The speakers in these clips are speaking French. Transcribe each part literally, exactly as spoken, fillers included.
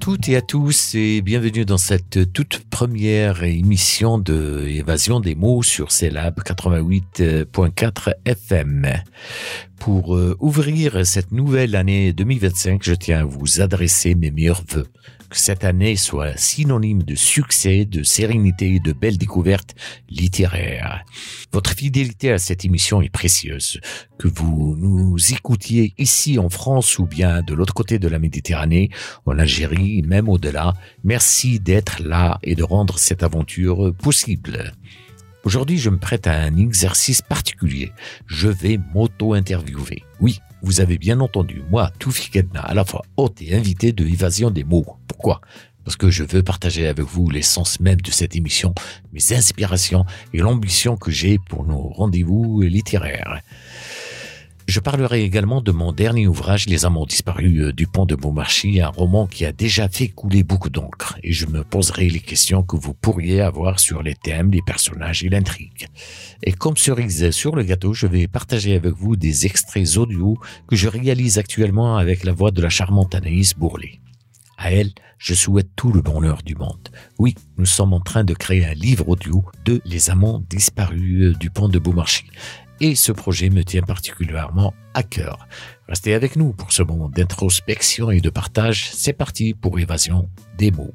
toutes et à tous et bienvenue dans cette toute première émission de Évasion des mots sur C-Lab quatre-vingt-huit virgule quatre F M. Pour euh, ouvrir cette nouvelle année deux mille vingt-cinq, je tiens à vous adresser mes meilleurs vœux. Que cette année soit synonyme de succès, de sérénité et de belles découvertes littéraires. Votre fidélité à cette émission est précieuse. Que vous nous écoutiez ici en France ou bien de l'autre côté de la Méditerranée, en Algérie, même au-delà, merci d'être là et de rendre cette aventure possible. Aujourd'hui, je me prête à un exercice particulier. Je vais m'auto-interviewer. Oui, vous avez bien entendu, moi, Toufi Kedna, à la fois hôte et invité de Évasion des mots. Pourquoi ? Parce que je veux partager avec vous l'essence même de cette émission, mes inspirations et l'ambition que j'ai pour nos rendez-vous littéraires. Je parlerai également de mon dernier ouvrage, Les amants disparus du pont de Beaumarchais, un roman qui a déjà fait couler beaucoup d'encre, et je me poserai les questions que vous pourriez avoir sur les thèmes, les personnages et l'intrigue. Et comme cerise sur le gâteau, je vais partager avec vous des extraits audio que je réalise actuellement avec la voix de la charmante Anaïs Bourlet. À elle, je souhaite tout le bonheur du monde. Oui, nous sommes en train de créer un livre audio de Les amants disparus du pont de Beaumarchais. Et ce projet me tient particulièrement à cœur. Restez avec nous pour ce moment d'introspection et de partage. C'est parti pour Évasion des mots.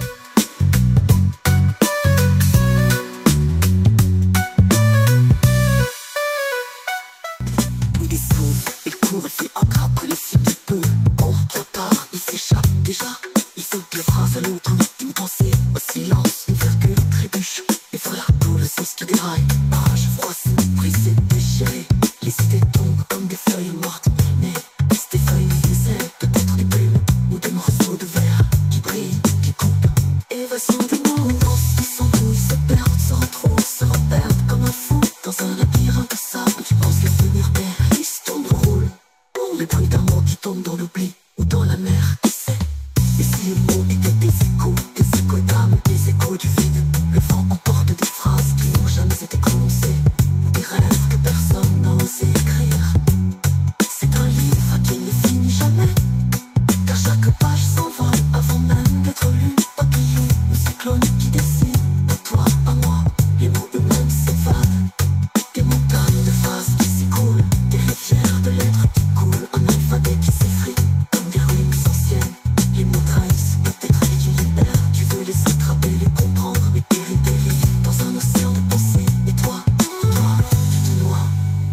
Il descend, il court, il fait attrape les cibles du peu. Oh, trop tard, il s'échappe déjà. Il saute de phrase à l'autre, une pensée au silence, une virgule trébuche. Et voilà tout le sens qui déraille. Page froisse, brisée, déchirée. Les idées tombent comme des feuilles mortes. Mais est-ce des feuilles, des ailes, peut-être des bulles ou des morceaux de verre qui brillent, qui coupent. Évasion des mots, ils s'embrouillent, se perdent, se retrouvent, se reperdent comme un fou dans un labyrinthe de sable. Tu penses le venir perd, ils se tournent, roulent. Pour les bruits d'un mot qui tombe dans l'oubli ou dans la mer, qui sait. Et si les mots étaient des échos, des échos d'âme, des échos du vide, le vent emporte des phrases qui n'ont jamais été prononcées, des rêves que personne n'a osé écrire. C'est un livre qui ne finit jamais, car chaque page s'envole avant même d'être lue. Papillon, le cyclone qui dessine, de toi à moi, les mots eux-mêmes s'évadent. Des montagnes de phrases qui s'écoulent, des rivières de lettres qui coulent, un alphabet qui s'effrite comme des ruines anciennes. Les mots trahissent peut-être et tu libères. Tu veux les attraper, les comprendre, mais périr, périr dans un océan de pensées. Et toi, toi, tu te noies.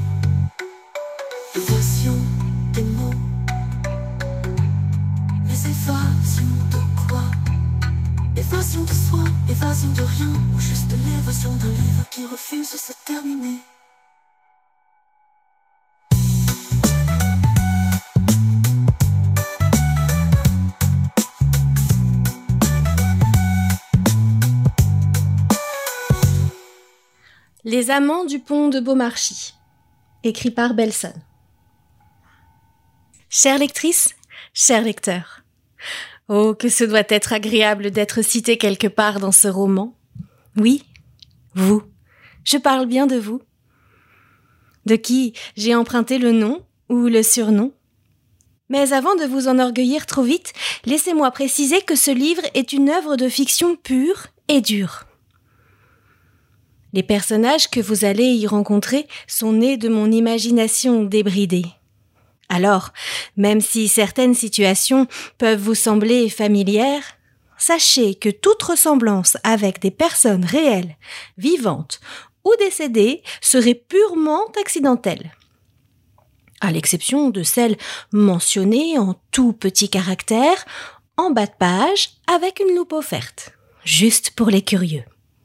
Évasion des mots. Mais évasion de quoi? Évasion de soi, évasion de rien, ou juste l'évasion d'un livre qui refuse de se terminer. Les amants du pont de Beaumarchais, écrit par Belson. Chère lectrice, cher lecteur, oh, que ce doit être agréable d'être cité quelque part dans ce roman. Oui, vous, je parle bien de vous. De qui j'ai emprunté le nom ou le surnom. Mais avant de vous enorgueillir trop vite, laissez-moi préciser que ce livre est une œuvre de fiction pure et dure. Les personnages que vous allez y rencontrer sont nés de mon imagination débridée. Alors, même si certaines situations peuvent vous sembler familières, sachez que toute ressemblance avec des personnes réelles, vivantes ou décédées serait purement accidentelle. À l'exception de celles mentionnées en tout petit caractère, en bas de page, avec une loupe offerte, juste pour les curieux.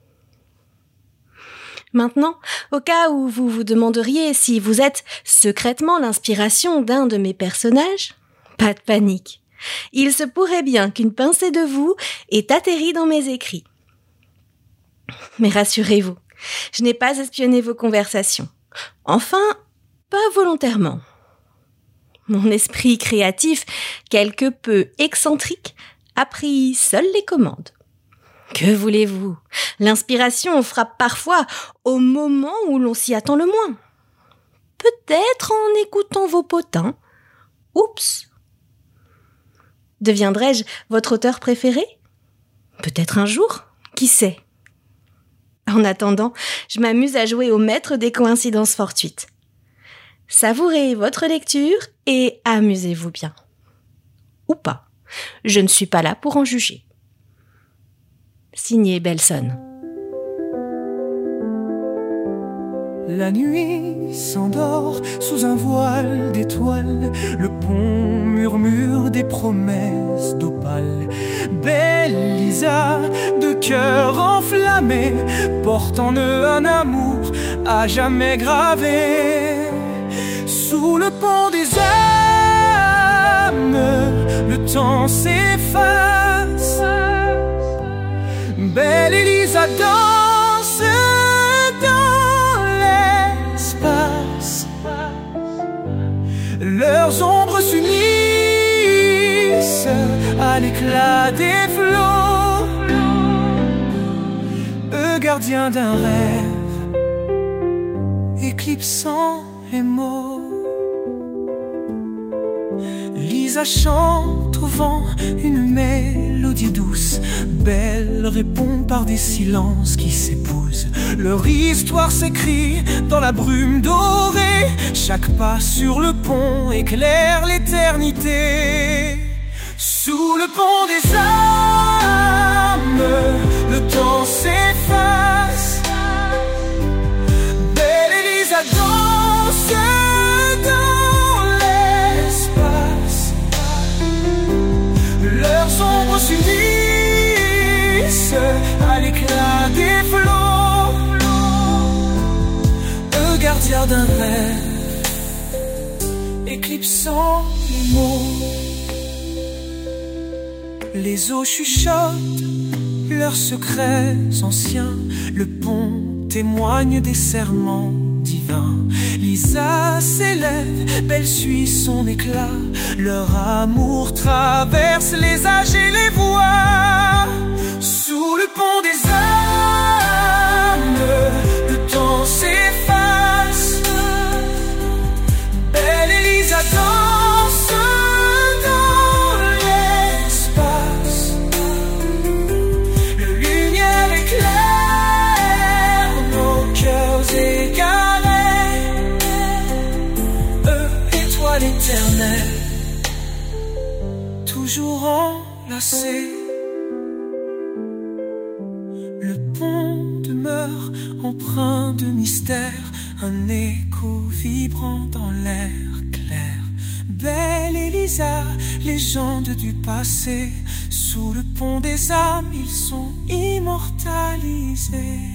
Maintenant, au cas où vous vous demanderiez si vous êtes secrètement l'inspiration d'un de mes personnages, pas de panique. Il se pourrait bien qu'une pincée de vous ait atterri dans mes écrits. Mais rassurez-vous, je n'ai pas espionné vos conversations. Enfin, pas volontairement. Mon esprit créatif, quelque peu excentrique, a pris seul les commandes. Que voulez-vous? L'inspiration frappe parfois au moment où l'on s'y attend le moins. Peut-être en écoutant vos potins. Oups! Deviendrai-je votre auteur préféré ? Peut-être un jour, qui sait ? En attendant, je m'amuse à jouer au maître des coïncidences fortuites. Savourez votre lecture et amusez-vous bien. Ou pas. Je ne suis pas là pour en juger. Signé Belson. La nuit s'endort sous un voile d'étoiles. Le pont murmure des promesses d'opale. Belle Lisa, de cœur enflammé, porte en eux un amour à jamais gravé. Sous le pont des âmes, le temps s'efface. Belle Elisa danse dans l'espace. Leurs ombres s'unissent à l'éclat des flots. Eux gardiens d'un rêve, éclipsant les mots. Lisa chante au vent une mélodie douce. Belle répond par des silences qui s'épousent. Leur histoire s'écrit dans la brume dorée. Chaque pas sur le pont éclaire l'éternité. Sous le pont des âmes, le temps s'efface. Belle Elisa danse dans l'espace. Leurs ombres s'unissent à l'éclat des flots. Eux gardiens d'un rêve, éclipsant les mots. Les eaux chuchotent leurs secrets anciens. Le pont témoigne des serments divins. Lisa s'élève, Belle suit son éclat. Leur amour traverse les âges et les voies. Sous le pont des âmes, le temps s'efface. Belle Elisa danse dans l'espace. La lumière éclaire nos cœurs égarés. Eux, étoiles éternelles, toujours enlacés. Le pont demeure empreint de mystère, un écho vibrant dans l'air clair. Belle Elisa, légende du passé, sous le pont des âmes, ils sont immortalisés.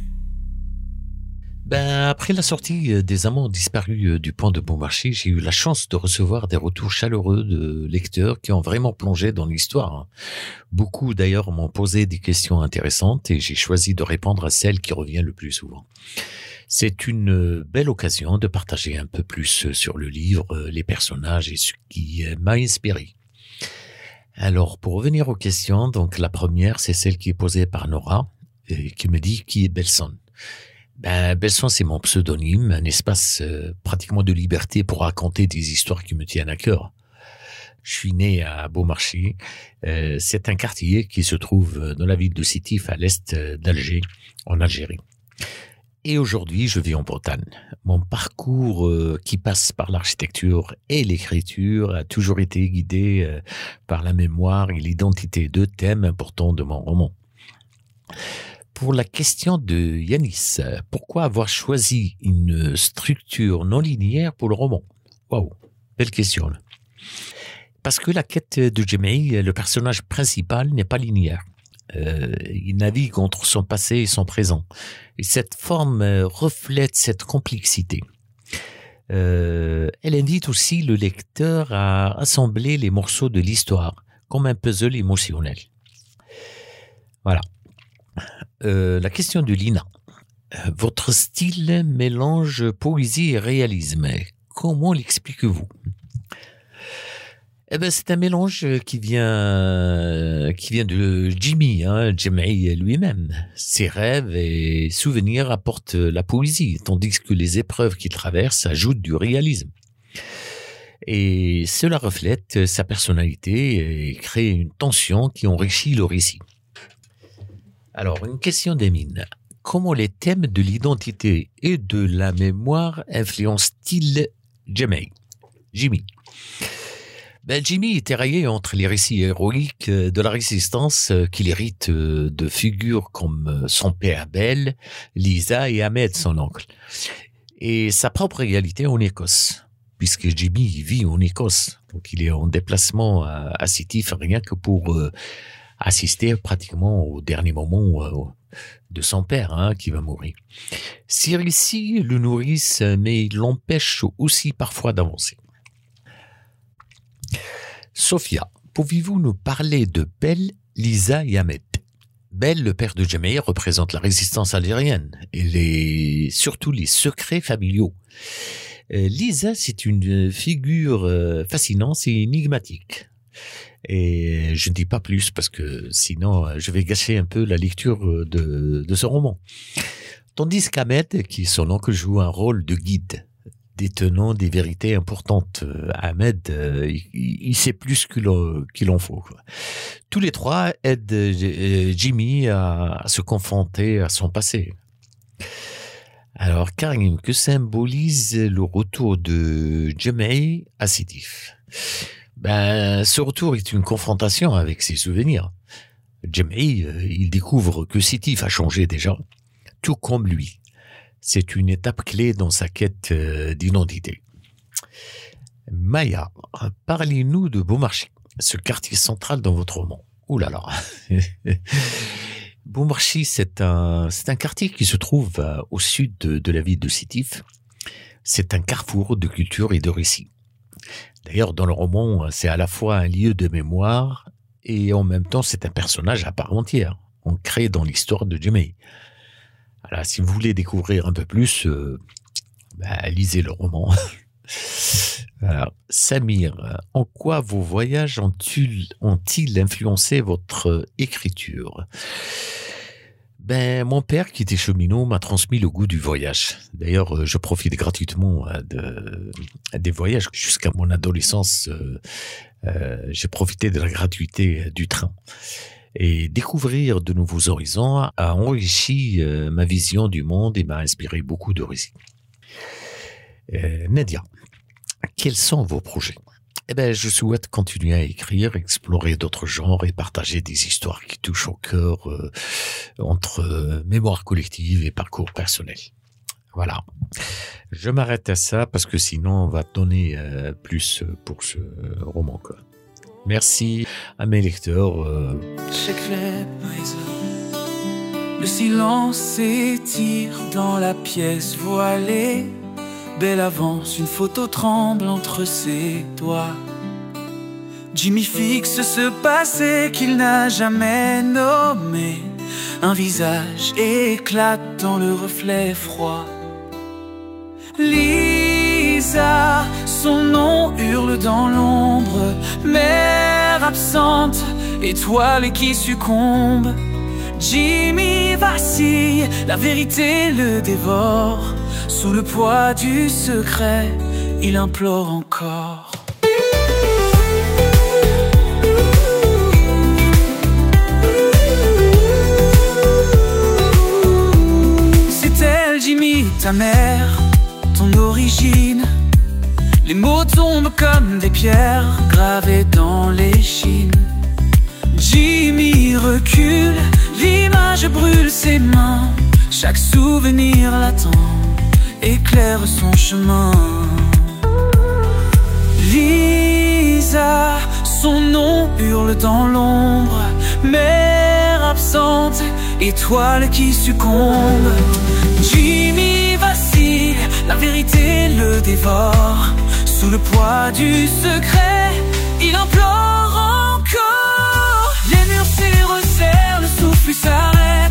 Ben, après la sortie des Amants disparus du pont de Beaumarchais, j'ai eu la chance de recevoir des retours chaleureux de lecteurs qui ont vraiment plongé dans l'histoire. Beaucoup d'ailleurs m'ont posé des questions intéressantes et j'ai choisi de répondre à celle qui revient le plus souvent. C'est une belle occasion de partager un peu plus sur le livre, les personnages et ce qui m'a inspiré. Alors, pour revenir aux questions, donc la première, c'est celle qui est posée par Nora, et qui me dit qui est Belson. Ben, Belson, c'est mon pseudonyme, un espace euh, pratiquement de liberté pour raconter des histoires qui me tiennent à cœur. Je suis né à Beaumarchais. Euh, c'est un quartier qui se trouve dans la ville de Sétif, à l'est d'Alger, en Algérie. Et aujourd'hui, je vis en Bretagne. Mon parcours euh, qui passe par l'architecture et l'écriture a toujours été guidé euh, par la mémoire et l'identité, deux thèmes importants de mon roman. Pour la question de Yanis, pourquoi avoir choisi une structure non linéaire pour le roman ? Waouh, belle question. Là. Parce que la quête de Jemaï, le personnage principal, n'est pas linéaire. Euh, il navigue entre son passé et son présent. Et cette forme reflète cette complexité. Euh, elle invite aussi le lecteur à assembler les morceaux de l'histoire, comme un puzzle émotionnel. Voilà. Euh, la question de Lina. Votre style mélange poésie et réalisme. Comment l'expliquez-vous ? Eh ben, c'est un mélange qui vient, qui vient de Jimmy, hein, Jemaï lui-même. Ses rêves et souvenirs apportent la poésie, tandis que les épreuves qu'il traverse ajoutent du réalisme. Et cela reflète sa personnalité et crée une tension qui enrichit le récit. Alors, une question d'Emine. Comment les thèmes de l'identité et de la mémoire influencent-ils Jimmy Jimmy Ben, Jimmy est tiraillé entre les récits héroïques de la résistance qu'il hérite de figures comme son père Abel, Lisa et Ahmed, son oncle, et sa propre réalité en Écosse, puisque Jimmy vit en Écosse. Donc, il est en déplacement à, à Sétif rien que pour euh, assister pratiquement au dernier moment euh, de son père, hein, qui va mourir. Ces récits le nourrissent, mais ils l'empêchent aussi parfois d'avancer. Sophia, pouvez-vous nous parler de Bel, Lisa et Ahmed? Bel, le père de Jemay, représente la résistance algérienne et les, surtout les secrets familiaux. Euh, Lisa, c'est une figure euh, fascinante et énigmatique. Et je ne dis pas plus parce que sinon je vais gâcher un peu la lecture de, de ce roman. Tandis qu'Ahmed, qui est son oncle, joue un rôle de guide, détenant des vérités importantes. Ahmed, euh, il, il sait plus qu'il en, qu'il en faut, quoi. Tous les trois aident euh, Jimmy à, à se confronter à son passé. Alors, Karim, que symbolise le retour de Jemay à Sétif? Ben, ce retour est une confrontation avec ses souvenirs. Jemay, euh, il découvre que Sétif a changé déjà, tout comme lui. C'est une étape clé dans sa quête d'identité. Maya, parlez-nous de Beaumarchais, ce quartier central dans votre roman. Ouh là là. Beaumarchais, c'est un, c'est un quartier qui se trouve au sud de, de la ville de Sétif. C'est un carrefour de culture et de récits. D'ailleurs, dans le roman, c'est à la fois un lieu de mémoire et en même temps, c'est un personnage à part entière, ancré dans l'histoire de Jemay. Alors, si vous voulez découvrir un peu plus, euh, bah, lisez le roman. Alors, Samir, en quoi vos voyages ont-ils, ont-ils influencé votre écriture? Ben, mon père, qui était cheminot, m'a transmis le goût du voyage. D'ailleurs, je profite gratuitement de, des voyages. Jusqu'à mon adolescence, euh, euh, j'ai profité de la gratuité du train. Et découvrir de nouveaux horizons a enrichi euh, ma vision du monde et m'a inspiré beaucoup de récits. Euh, Nadia, quels sont vos projets? Eh ben, je souhaite continuer à écrire, explorer d'autres genres et partager des histoires qui touchent au cœur euh, entre euh, mémoire collective et parcours personnel. Voilà. Je m'arrête à ça parce que sinon on va donner euh, plus pour ce euh, roman, quoi. Merci à mes lecteurs. Euh... Le silence s'étire dans la pièce voilée. Belle avance, une photo tremble entre ses doigts. Jimmy fixe ce passé qu'il n'a jamais nommé. Un visage éclate dans le reflet froid. Lisa, son nom hurle dans l'ombre. Mère absente, étoile qui succombe. Jimmy vacille, la vérité le dévore. Sous le poids du secret, il implore encore. C'est elle, Jimmy, ta mère, ton origine. Les mots tombent comme des pierres gravées dans l'échine. Jimmy recule, l'image brûle ses mains. Chaque souvenir l'attend, éclaire son chemin. Lisa, son nom hurle dans l'ombre. Mère absente, étoile qui succombe. Jimmy vacille, la vérité le dévore. Sous le poids du secret, il implore encore. Les murs s'y resserrent, le souffle s'arrête.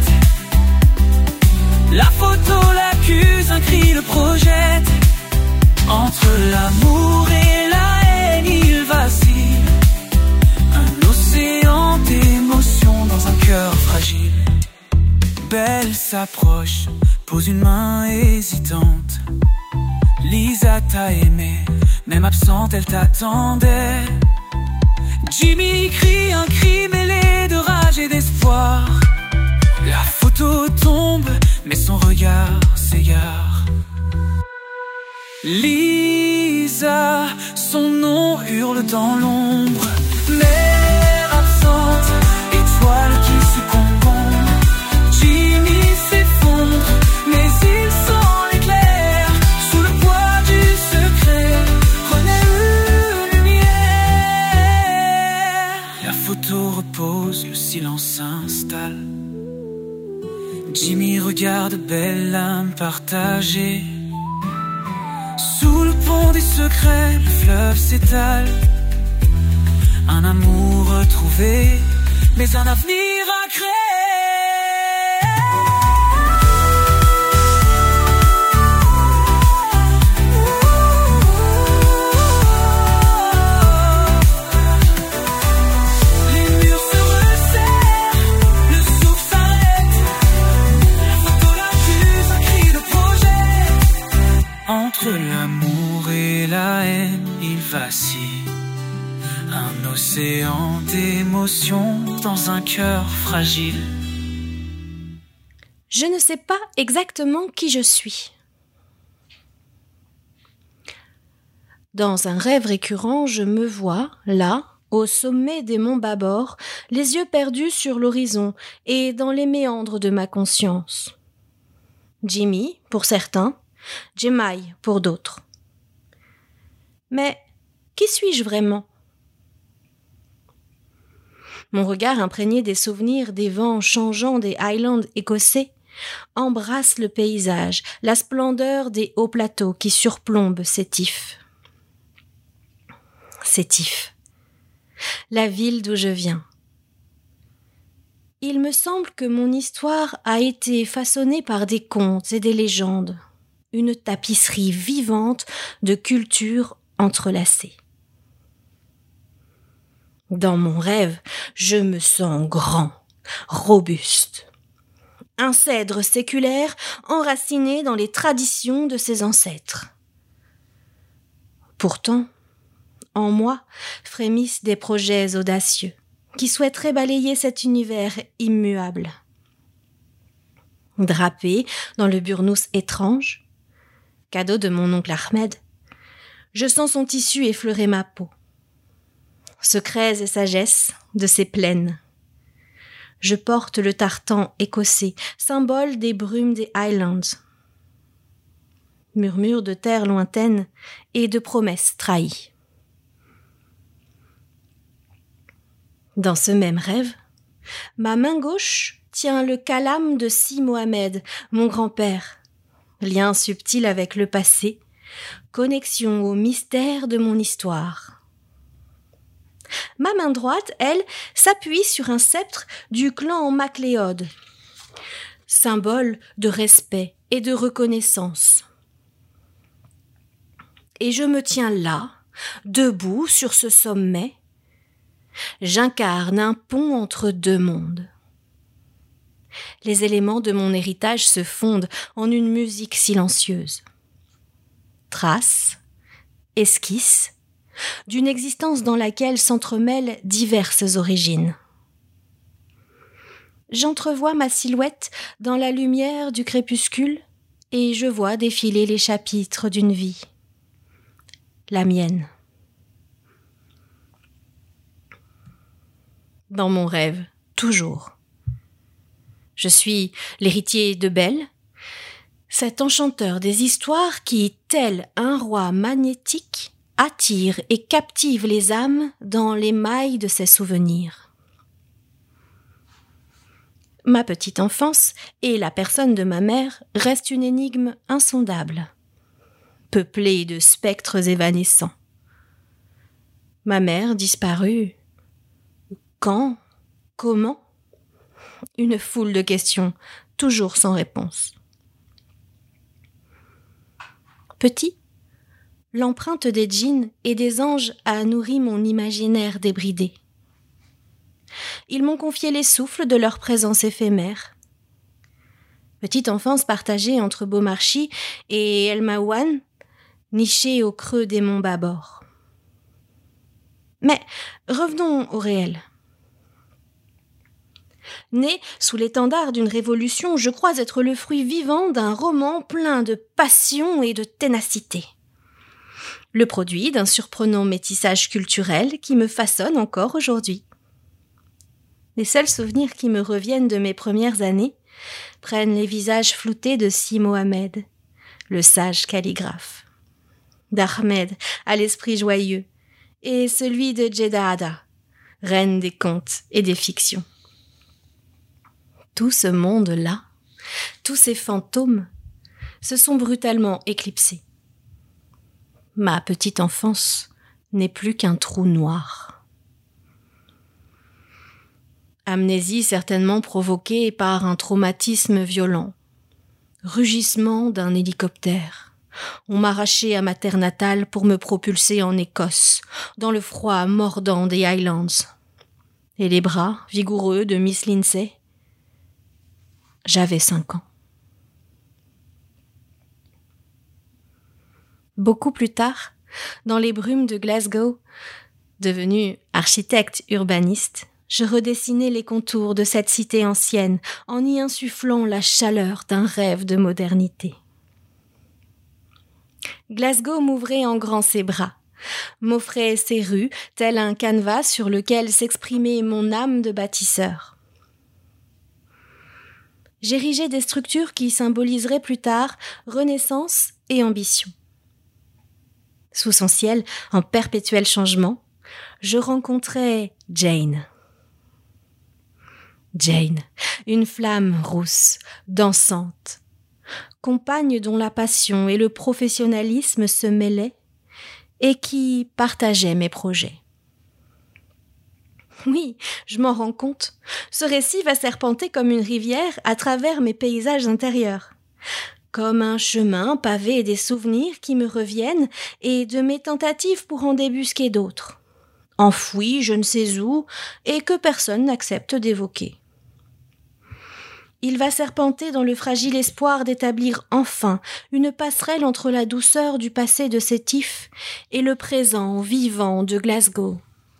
La photo l'accuse, un cri le projette. Entre l'amour et la haine, il vacille. Un océan d'émotions dans un cœur fragile. Belle s'approche, pose une main hésitante. Lisa t'a aimé, même absente, elle t'attendait. Jimmy crie un cri mêlé de rage et d'espoir. La photo tombe, mais son regard s'égare. Lisa, son nom hurle dans l'ombre. Mère absente, étoile qui succombe. Jimmy s'effondre, mais il sent l'éclair. Sous le poids du secret, renaît une lumière. La photo repose, le silence s'installe. Jimmy regarde, belle âme partagée. Sous le pont des secrets, le fleuve s'étale. Un amour retrouvé, mais un avenir à créer. Les murs se resserrent, le souffle s'arrête. La photo l'accuse, un cri de projet. Entre l'amour et la haine, il vacille. Un océan d'émotions dans un cœur fragile. Je ne sais pas exactement qui je suis. Dans un rêve récurrent, je me vois, là, au sommet des monts Babor, les yeux perdus sur l'horizon et dans les méandres de ma conscience. Jimmy, pour certains, Jemai, pour d'autres. Mais qui suis-je vraiment ? Mon regard imprégné des souvenirs des vents changeants des Highlands écossais embrasse le paysage, la splendeur des hauts plateaux qui surplombent Sétif. Sétif, la ville d'où je viens. Il me semble que mon histoire a été façonnée par des contes et des légendes, une tapisserie vivante de cultures entrelacées. Dans mon rêve, je me sens grand, robuste. Un cèdre séculaire enraciné dans les traditions de ses ancêtres. Pourtant, en moi frémissent des projets audacieux qui souhaiteraient balayer cet univers immuable. Drapé dans le burnous étrange, cadeau de mon oncle Ahmed, je sens son tissu effleurer ma peau. Secrets et sagesse de ses plaines. Je porte le tartan écossais, symbole des brumes des Highlands. Murmure de terre lointaine et de promesses trahies. Dans ce même rêve, ma main gauche tient le calame de Si Mohamed, mon grand-père. Lien subtil avec le passé, connexion au mystère de mon histoire. Ma main droite, elle, s'appuie sur un sceptre du clan MacLeod, symbole de respect et de reconnaissance. Et je me tiens là, debout sur ce sommet. J'incarne un pont entre deux mondes. Les éléments de mon héritage se fondent en une musique silencieuse. Traces, esquisses, d'une existence dans laquelle s'entremêlent diverses origines. J'entrevois ma silhouette dans la lumière du crépuscule et je vois défiler les chapitres d'une vie. La mienne. Dans mon rêve, toujours. Je suis l'héritier de Belle, cet enchanteur des histoires qui, tel un roi magnétique, attire et captive les âmes dans les mailles de ses souvenirs. Ma petite enfance et la personne de ma mère restent une énigme insondable, peuplée de spectres évanescents. Ma mère disparue. Quand? Comment? Une foule de questions, toujours sans réponse. Petit, l'empreinte des djinns et des anges a nourri mon imaginaire débridé. Ils m'ont confié les souffles de leur présence éphémère. Petite enfance partagée entre Beaumarchais et El Maouane, niché au creux des monts Babor. Mais revenons au réel. Né sous l'étendard d'une révolution, je crois être le fruit vivant d'un roman plein de passion et de ténacité. Le produit d'un surprenant métissage culturel qui me façonne encore aujourd'hui. Les seuls souvenirs qui me reviennent de mes premières années prennent les visages floutés de Si Mohamed, le sage calligraphe, d'Ahmed à l'esprit joyeux, et celui de Jeddah, reine des contes et des fictions. Tout ce monde-là, tous ces fantômes, se sont brutalement éclipsés. Ma petite enfance n'est plus qu'un trou noir. Amnésie certainement provoquée par un traumatisme violent. Rugissement d'un hélicoptère. On m'arrachait à ma terre natale pour me propulser en Écosse, dans le froid mordant des Highlands. Et les bras vigoureux de Miss Lindsay. J'avais cinq ans. Beaucoup plus tard, dans les brumes de Glasgow, devenu architecte urbaniste, je redessinais les contours de cette cité ancienne en y insufflant la chaleur d'un rêve de modernité. Glasgow m'ouvrait en grand ses bras, m'offrait ses rues, tel un canevas sur lequel s'exprimait mon âme de bâtisseur. J'érigeais des structures qui symboliseraient plus tard renaissance et ambition. Sous son ciel, en perpétuel changement, je rencontrais Jane. Jane, une flamme rousse, dansante, compagne dont la passion et le professionnalisme se mêlaient et qui partageait mes projets. Oui, je m'en rends compte. Ce récit va serpenter comme une rivière à travers mes paysages intérieurs. Comme un chemin pavé des souvenirs qui me reviennent et de mes tentatives pour en débusquer d'autres. Enfouis je ne sais où et que personne n'accepte d'évoquer. Il va serpenter dans le fragile espoir d'établir enfin une passerelle entre la douceur du passé de Sétif et le présent vivant de Glasgow.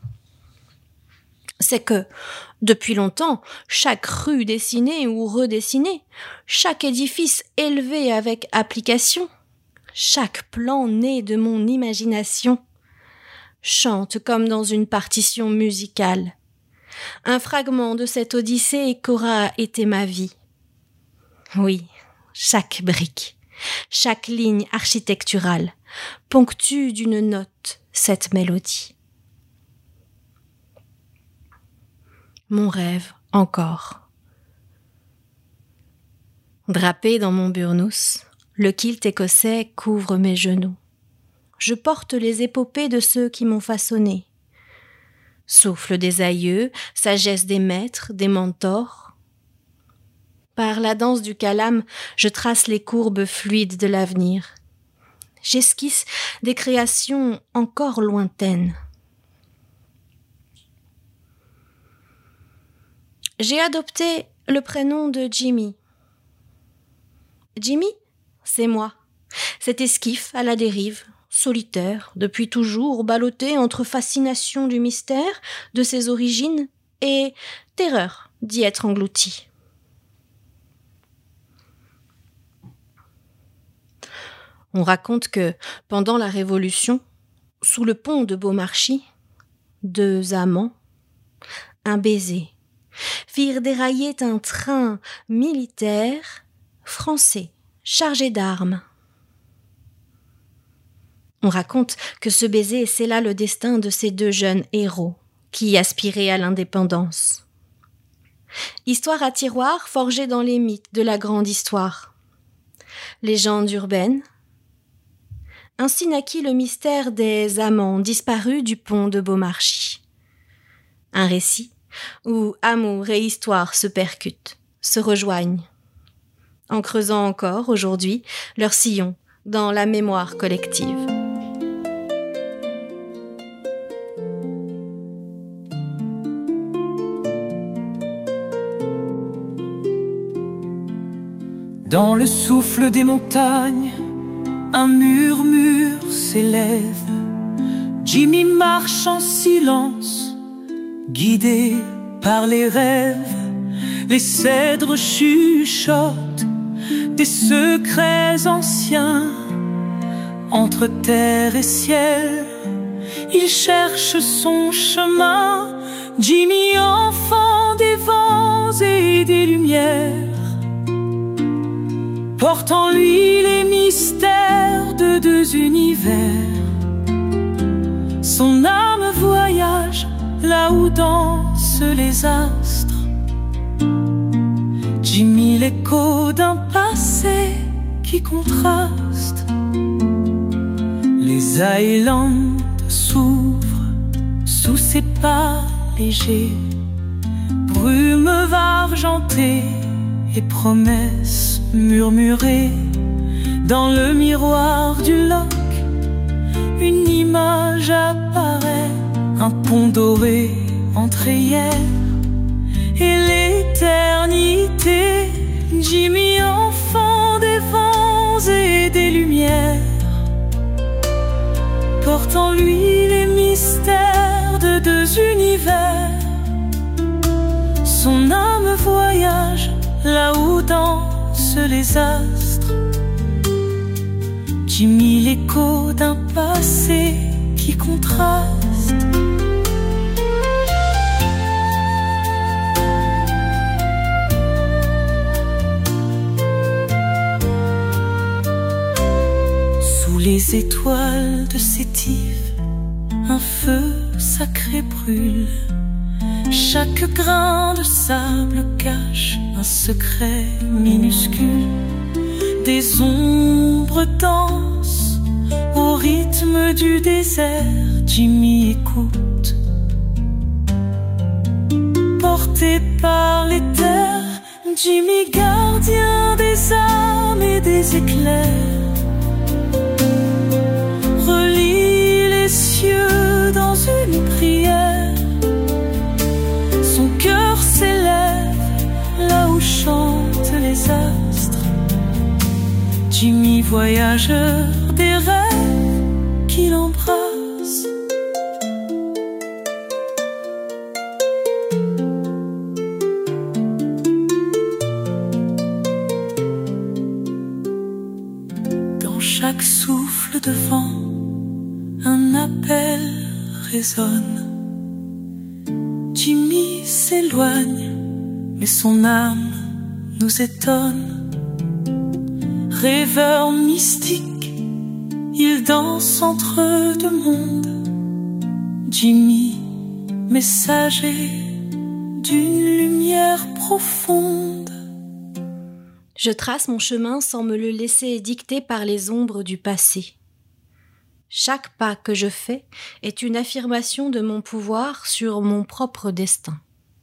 C'est que, depuis longtemps, chaque rue dessinée ou redessinée, chaque édifice élevé avec application, chaque plan né de mon imagination, chante comme dans une partition musicale. Un fragment de cette odyssée qu'aura été ma vie. Oui, chaque brique, chaque ligne architecturale ponctue d'une note cette mélodie. Mon rêve, encore. Drapé dans mon burnous, le kilt écossais couvre mes genoux. Je porte les épopées de ceux qui m'ont façonné. Souffle des aïeux, sagesse des maîtres, des mentors. Par la danse du calame, je trace les courbes fluides de l'avenir. J'esquisse des créations encore lointaines. J'ai adopté le prénom de Jimmy. Jimmy, c'est moi. Cet esquif à la dérive, solitaire, depuis toujours, ballotté entre fascination du mystère, de ses origines, et terreur d'y être englouti. On raconte que, pendant la Révolution, sous le pont de Beaumarchis, deux amants, un baiser, firent dérailler un train militaire français chargé d'armes. On raconte que ce baiser scella le destin de ces deux jeunes héros qui aspiraient à l'indépendance. Histoire à tiroir forgée dans les mythes de la grande histoire. Légende urbaine. Ainsi naquit le mystère des amants disparus du pont de Beaumarchis. Un récit où amour et histoire se percutent, se rejoignent, en creusant encore, aujourd'hui, leur sillon dans la mémoire collective. Dans le souffle des montagnes, un murmure s'élève. Jimmy marche en silence, guidé par les rêves. Les cèdres chuchotent des secrets anciens. Entre terre et ciel, il cherche son chemin. Jimmy, enfant des vents et des lumières, porte en lui les mystères de deux univers. Son âme voyage là où dansent les astres. Jimmy, l'écho d'un passé qui contraste. Les Highlands s'ouvrent sous ses pas légers. Brume argentée et promesses murmurées. Dans le miroir du lac, une image apparaît. Un pont doré entre hier et l'éternité. Jimmy, enfant des vents et des lumières, porte en lui les mystères de deux univers. Son âme voyage là où dansent les astres. Jimmy, l'écho d'un passé qui contraste. Sous les étoiles de Sétif, un feu sacré brûle. Chaque grain de sable cache un secret minuscule. Des ombres dansent au rythme du désert. Jimmy écoute, porté par les terres. Jimmy, gardien des âmes et des éclairs, relie les cieux dans une prière. Son cœur s'élève là où chantent les astres. Jimmy, voyageur des rêves qu'il embrasse. Dans chaque souffle de vent, un appel résonne. Jimmy s'éloigne, mais son âme nous étonne. Rêveur mystique, il danse entre deux mondes. Jimmy, messager d'une lumière profonde. Je trace mon chemin sans me le laisser dicter par les ombres du passé. Chaque pas que je fais est une affirmation de mon pouvoir sur mon propre destin.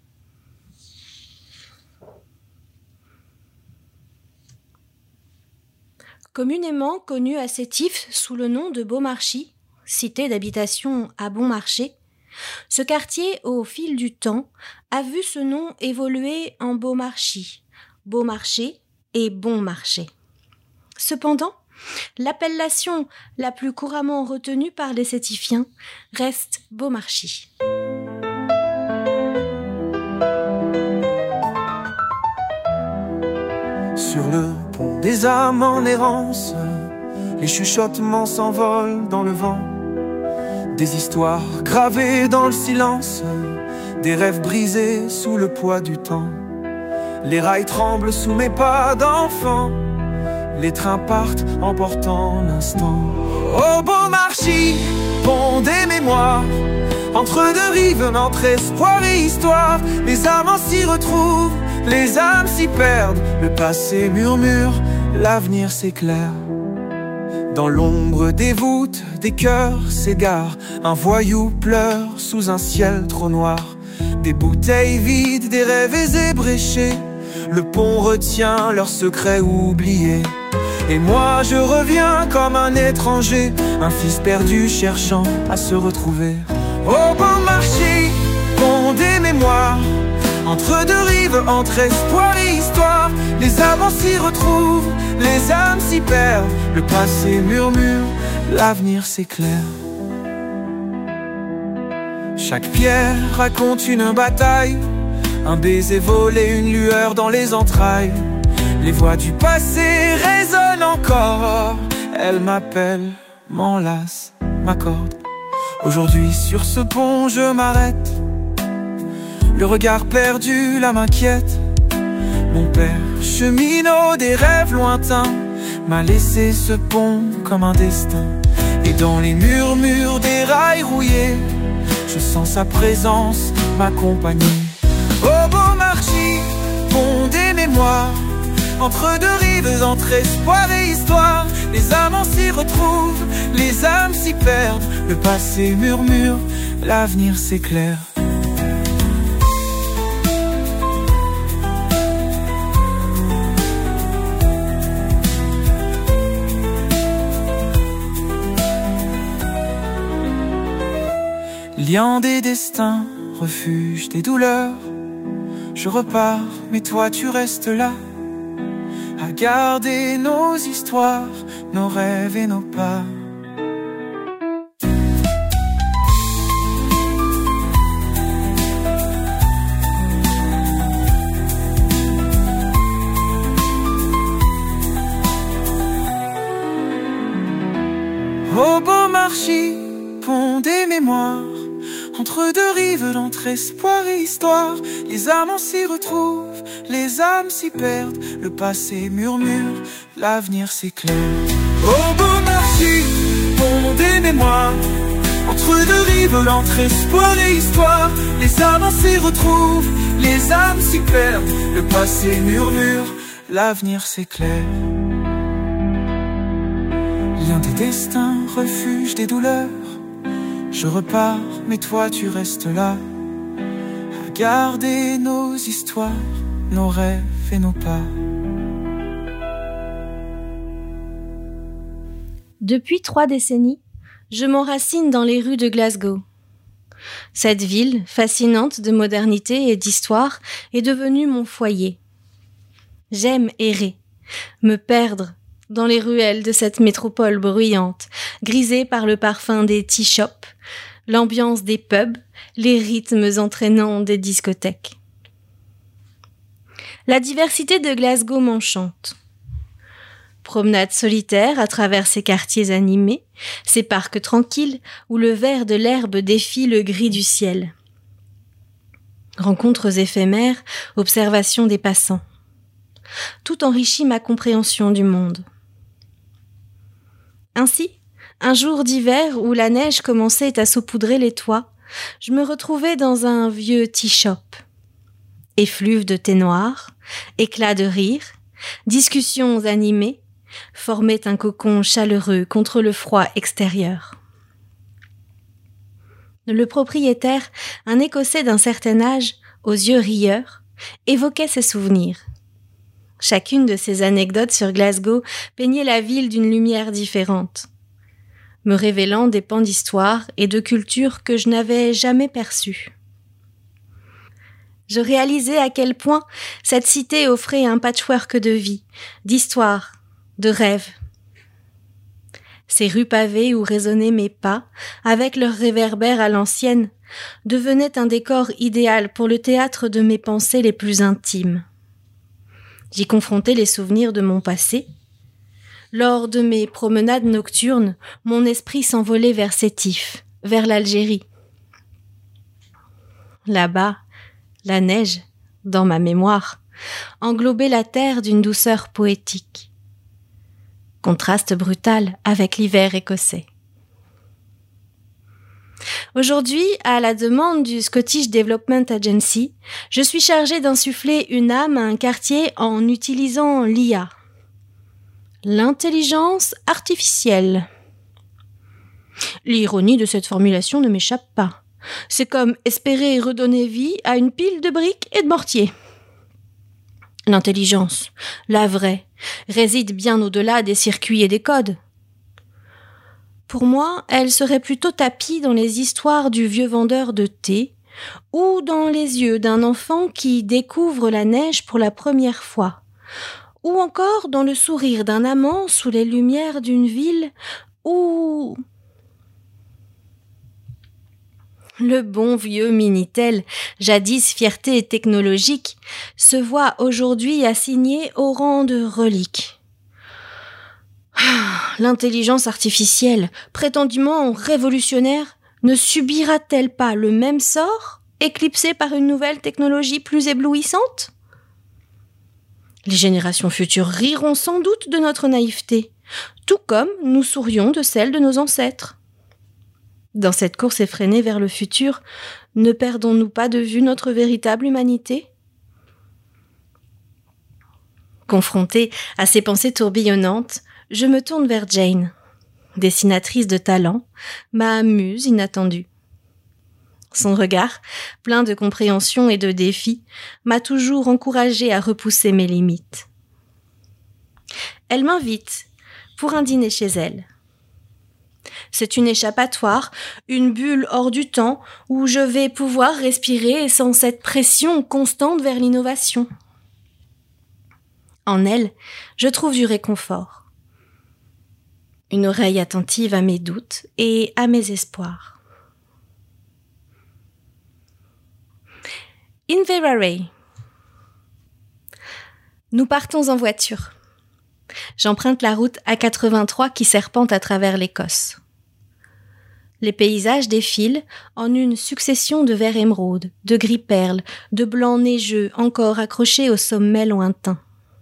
Communément connu à Sétif sous le nom de Beaumarchis, cité d'habitation à bon marché, ce quartier, au fil du temps, a vu ce nom évoluer en Beaumarchis, Beaumarché et Bon Marché. Cependant, l'appellation la plus couramment retenue par les Sétifiens reste Beaumarchis. Sur le pont des âmes en errance, les chuchotements s'envolent dans le vent. Des histoires gravées dans le silence, des rêves brisés sous le poids du temps. Les rails tremblent sous mes pas d'enfant, les trains partent emportant l'instant. Au Beaumarchis, pont des mémoires, entre deux rives, entre espoir et histoire. Les amants s'y retrouvent, les âmes s'y perdent. Le passé murmure, l'avenir s'éclaire. Dans l'ombre des voûtes, des cœurs s'égarent. Un voyou pleure sous un ciel trop noir. Des bouteilles vides, des rêves ébréchés. Le pont retient leurs secrets oubliés. Et moi je reviens comme un étranger, un fils perdu cherchant à se retrouver. Au Beaumarchis, pont des mémoires, entre deux rives, entre espoir et histoire. Les amants s'y retrouvent, les âmes s'y perdent, le passé murmure, l'avenir s'éclaire. Chaque pierre raconte une bataille, un baiser volé, une lueur dans les entrailles. Les voix du passé résonnent encore, elles m'appellent, m'enlacent, m'accordent. Aujourd'hui sur ce pont je m'arrête, le regard perdu, l'âme inquiète. Mon père, cheminot des rêves lointains, m'a laissé ce pont comme un destin. Et dans les murmures des rails rouillés, je sens sa présence m'accompagner. Au Beaumarchis, pont des mémoires, entre deux rives, entre espoir et histoire. Les amants s'y retrouvent, les âmes s'y perdent, le passé murmure, l'avenir s'éclaire. Liant des destins, refuge des douleurs, je repars, mais toi tu restes là, à garder nos histoires, nos rêves et nos pas. Au Beaumarchis, pont des mémoires, entre deux rives, entre espoir et histoire. Les amants s'y retrouvent, les âmes s'y perdent, le passé murmure, l'avenir s'éclaire. Au Beaumarchis, pont des mémoires, entre deux rives, entre espoir et histoire. Les amants s'y retrouvent, les âmes s'y perdent, le passé murmure, l'avenir s'éclaire. Lien des destins, refuge des douleurs, je repars, mais toi tu restes là, à garder nos histoires, nos rêves et nos pas. Depuis trois décennies, je m'enracine dans les rues de Glasgow. Cette ville, fascinante de modernité et d'histoire, est devenue mon foyer. J'aime errer, me perdre dans les ruelles de cette métropole bruyante, grisée par le parfum des tea shops, l'ambiance des pubs, les rythmes entraînants des discothèques. La diversité de Glasgow m'enchante. Promenade solitaire à travers ses quartiers animés, ses parcs tranquilles où le vert de l'herbe défie le gris du ciel. Rencontres éphémères, observations des passants. Tout enrichit ma compréhension du monde. Ainsi, un jour d'hiver où la neige commençait à saupoudrer les toits, je me retrouvais dans un vieux tea shop. Effluves de thé noir, éclats de rire, discussions animées, formaient un cocon chaleureux contre le froid extérieur. Le propriétaire, un Écossais d'un certain âge, aux yeux rieurs, évoquait ses souvenirs. Chacune de ces anecdotes sur Glasgow peignait la ville d'une lumière différente, me révélant des pans d'histoire et de culture que je n'avais jamais perçus. Je réalisais à quel point cette cité offrait un patchwork de vie, d'histoire, de rêves. Ces rues pavées où résonnaient mes pas, avec leurs réverbères à l'ancienne, devenaient un décor idéal pour le théâtre de mes pensées les plus intimes. J'y confrontais les souvenirs de mon passé. Lors de mes promenades nocturnes, mon esprit s'envolait vers Sétif, vers l'Algérie. Là-bas, la neige, dans ma mémoire, englobait la terre d'une douceur poétique. Contraste brutal avec l'hiver écossais. Aujourd'hui, à la demande du Scottish Development Agency, je suis chargée d'insuffler une âme à un quartier en utilisant l'I A. L'intelligence artificielle. L'ironie de cette formulation ne m'échappe pas. C'est comme espérer redonner vie à une pile de briques et de mortier. L'intelligence, la vraie, réside bien au-delà des circuits et des codes. Pour moi, elle serait plutôt tapie dans les histoires du vieux vendeur de thé ou dans les yeux d'un enfant qui découvre la neige pour la première fois, ou encore dans le sourire d'un amant sous les lumières d'une ville où... Le bon vieux Minitel, jadis fierté technologique, se voit aujourd'hui assigné au rang de relique. L'intelligence artificielle, prétendument révolutionnaire, ne subira-t-elle pas le même sort, éclipsée par une nouvelle technologie plus éblouissante ? Les générations futures riront sans doute de notre naïveté, tout comme nous sourions de celle de nos ancêtres. Dans cette course effrénée vers le futur, ne perdons-nous pas de vue notre véritable humanité ? Confrontée à ces pensées tourbillonnantes, je me tourne vers Jane, dessinatrice de talent, ma muse inattendue. Son regard, plein de compréhension et de défi, m'a toujours encouragée à repousser mes limites. Elle m'invite pour un dîner chez elle. C'est une échappatoire, une bulle hors du temps où je vais pouvoir respirer sans cette pression constante vers l'innovation. En elle, je trouve du réconfort. Une oreille attentive à mes doutes et à mes espoirs. Inverarray. Nous partons en voiture. J'emprunte la route A quatre-vingt-trois qui serpente à travers l'Écosse. Les paysages défilent en une succession de verts émeraude, de gris perle, de blancs neigeux encore accrochés au sommet lointain.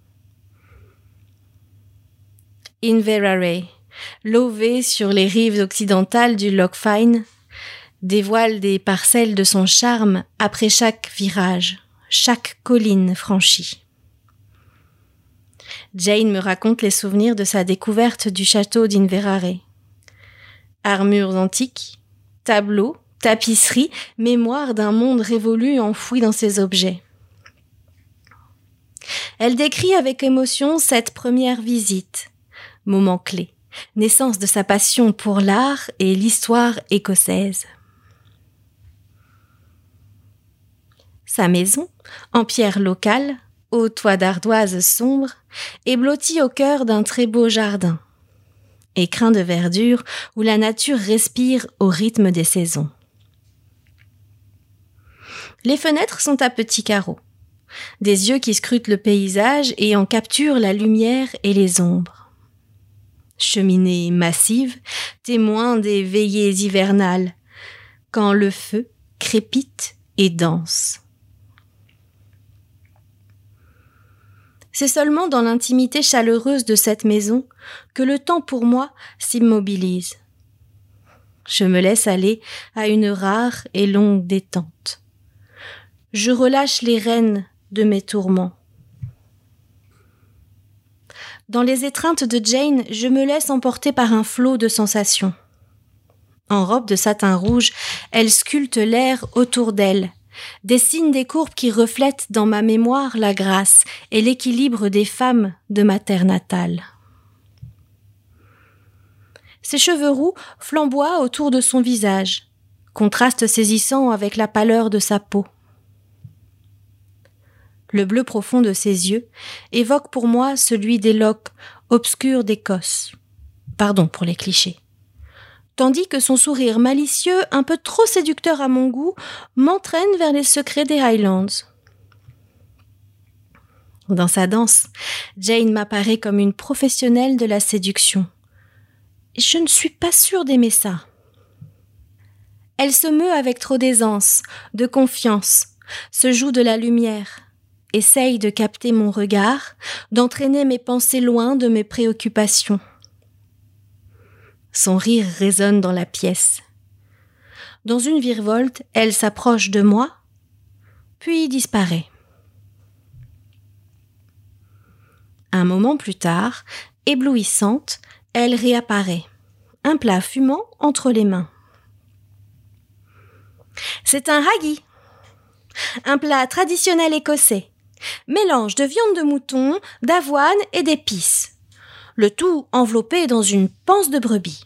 Inverarray, lové sur les rives occidentales du Loch Fyne, dévoile des parcelles de son charme après chaque virage, chaque colline franchie. Jane me raconte les souvenirs de sa découverte du château d'Inverarray. Armures antiques, tableaux, tapisseries, mémoire d'un monde révolu enfoui dans ces objets. Elle décrit avec émotion cette première visite, moment clé, naissance de sa passion pour l'art et l'histoire écossaise. Sa maison, en pierre locale, au toit d'ardoise sombre, est blottie au cœur d'un très beau jardin, écrin de verdure où la nature respire au rythme des saisons. Les fenêtres sont à petits carreaux, des yeux qui scrutent le paysage et en capturent la lumière et les ombres. Cheminée massive, témoin des veillées hivernales, quand le feu crépite et danse. C'est seulement dans l'intimité chaleureuse de cette maison que le temps pour moi s'immobilise. Je me laisse aller à une rare et longue détente. Je relâche les rênes de mes tourments. Dans les étreintes de Jane, je me laisse emporter par un flot de sensations. En robe de satin rouge, elle sculpte l'air autour d'elle, dessine des courbes qui reflètent dans ma mémoire la grâce et l'équilibre des femmes de ma terre natale. Ses cheveux roux flamboient autour de son visage, contraste saisissant avec la pâleur de sa peau. Le bleu profond de ses yeux évoque pour moi celui des lochs obscurs d'Écosse. Pardon pour les clichés. Tandis que son sourire malicieux, un peu trop séducteur à mon goût, m'entraîne vers les secrets des Highlands. Dans sa danse, Jane m'apparaît comme une professionnelle de la séduction. Je ne suis pas sûre d'aimer ça. Elle se meut avec trop d'aisance, de confiance, se joue de la lumière, essaye de capter mon regard, d'entraîner mes pensées loin de mes préoccupations. Son rire résonne dans la pièce. Dans une virevolte, elle s'approche de moi, puis disparaît. Un moment plus tard, éblouissante, elle réapparaît, un plat fumant entre les mains. C'est un haggis, un plat traditionnel écossais, mélange de viande de mouton, d'avoine et d'épices, le tout enveloppé dans une panse de brebis.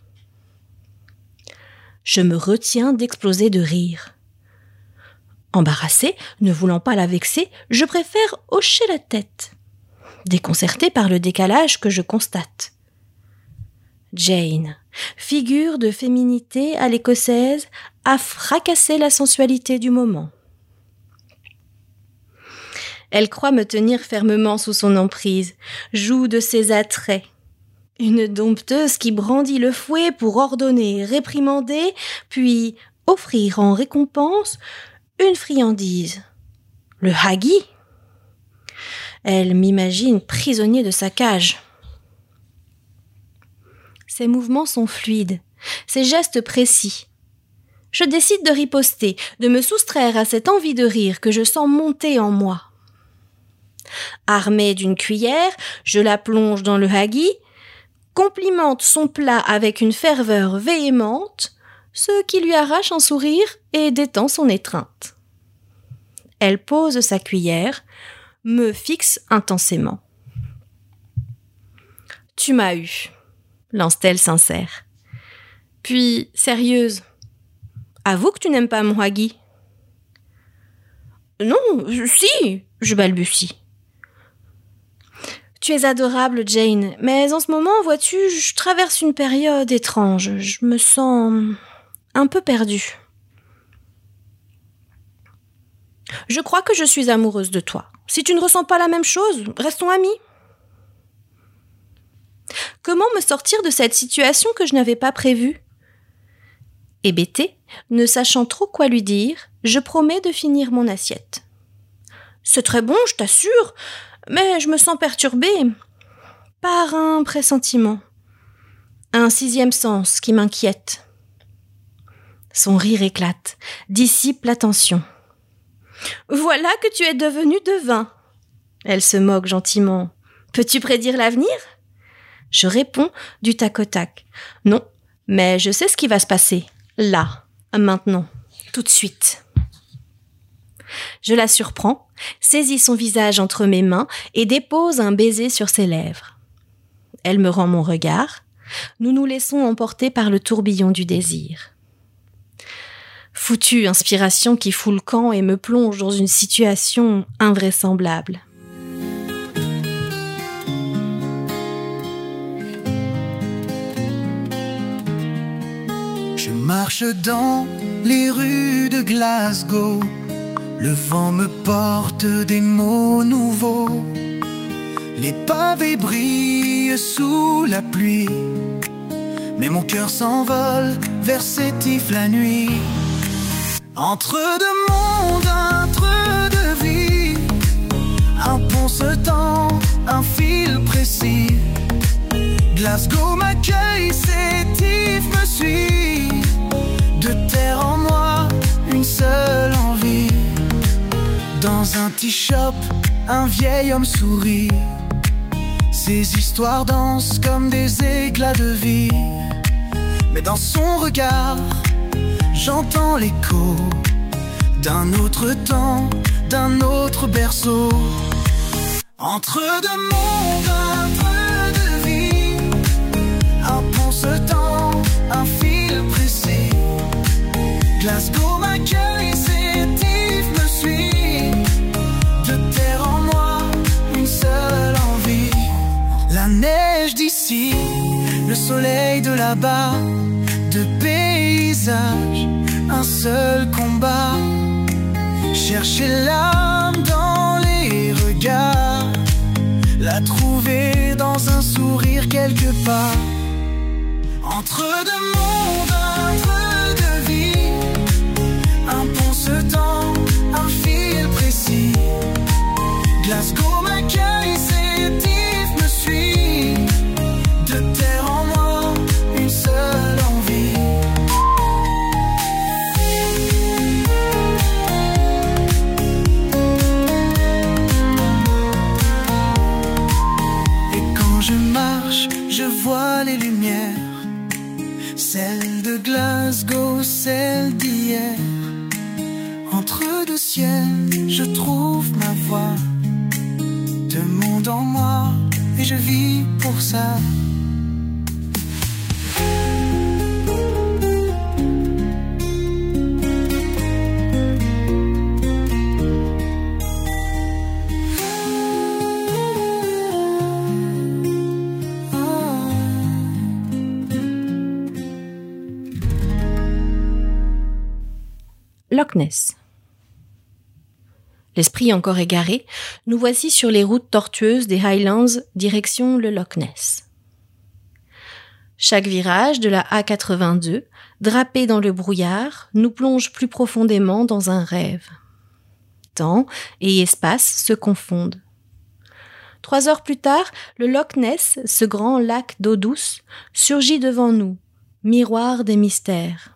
Je me retiens d'exploser de rire. Embarrassée, ne voulant pas la vexer, je préfère hocher la tête. déconcertée par le décalage que je constate. Jane, figure de féminité à l'écossaise, a fracassé la sensualité du moment. Elle croit me tenir fermement sous son emprise, joue de ses attraits. Une dompteuse qui brandit le fouet pour ordonner, réprimander, puis offrir en récompense une friandise. Le haggi. Elle m'imagine prisonnier de sa cage. Ses mouvements sont fluides, ses gestes précis. Je décide de riposter, de me soustraire à cette envie de rire que je sens monter en moi. Armée d'une cuillère, je la plonge dans le haggi, complimente son plat avec une ferveur véhémente, ce qui lui arrache un sourire et détend son étreinte. Elle pose sa cuillère, me fixe intensément. « Tu m'as eu », lance-t-elle sincère. Puis, sérieuse, « Avoue que tu n'aimes pas mon haggi. »« Non, si, je balbutie. »« Tu es adorable, Jane, mais en ce moment, vois-tu, je traverse une période étrange. Je me sens un peu perdue. Je crois que je suis amoureuse de toi. Si tu ne ressens pas la même chose, restons amis. » Comment me sortir de cette situation que je n'avais pas prévue ? Hébétée, ne sachant trop quoi lui dire, je promets de finir mon assiette. « C'est très bon, je t'assure, mais je me sens perturbée par un pressentiment, un sixième sens qui m'inquiète. » Son rire éclate, dissipe la tension. « Voilà que tu es devenue devin. » Elle se moque gentiment. « Peux-tu prédire l'avenir ?» Je réponds du tac au tac. « Non, mais je sais ce qui va se passer. Là, maintenant, tout de suite. » Je la surprends, saisis son visage entre mes mains et dépose un baiser sur ses lèvres. Elle me rend mon regard. Nous nous laissons emporter par le tourbillon du désir. Foutue inspiration qui fout le camp et me plonge dans une situation invraisemblable. Je marche dans les rues de Glasgow. Le vent me porte des mots nouveaux. Les pavés brillent sous la pluie, mais mon cœur s'envole vers Sétif la nuit. Entre deux mondes, entre deux vies, un pont se tend, un fil précis. Glasgow m'accueille, Sétif me suit. De terre en moi, une seule envie. Dans un tea shop, un vieil homme sourit. Ses histoires dansent comme des éclats de vie. Mais dans son regard, j'entends l'écho d'un autre temps, d'un autre berceau. Entre deux mondes, entre deux vies, un pont se tend, un fil précis. Glasgow m'accueille, Sétif me suit. De terre en moi, une seule envie. La neige d'ici, le soleil de là-bas, de paysages, un seul combat. Chercher l'âme dans les regards, la trouver dans un sourire quelque part. Entre deux mondes, entre deux vies, un pont se tend, un fil précis. Glasgow m'accueille, Sétif me suit. De terre en moi, une seule envie. Et quand je marche, je vois les lumières, celles de Glasgow, celles d'hier. Entre deux ciels, je trouve ma voie. Deux mondes en moi, et je vis pour ça. Loch Ness. L'esprit encore égaré, nous voici sur les routes tortueuses des Highlands, direction le Loch Ness. Chaque virage de la A quatre-vingt-deux, drapé dans le brouillard, nous plonge plus profondément dans un rêve. Temps et espace se confondent. Trois heures plus tard, le Loch Ness, ce grand lac d'eau douce, surgit devant nous, miroir des mystères.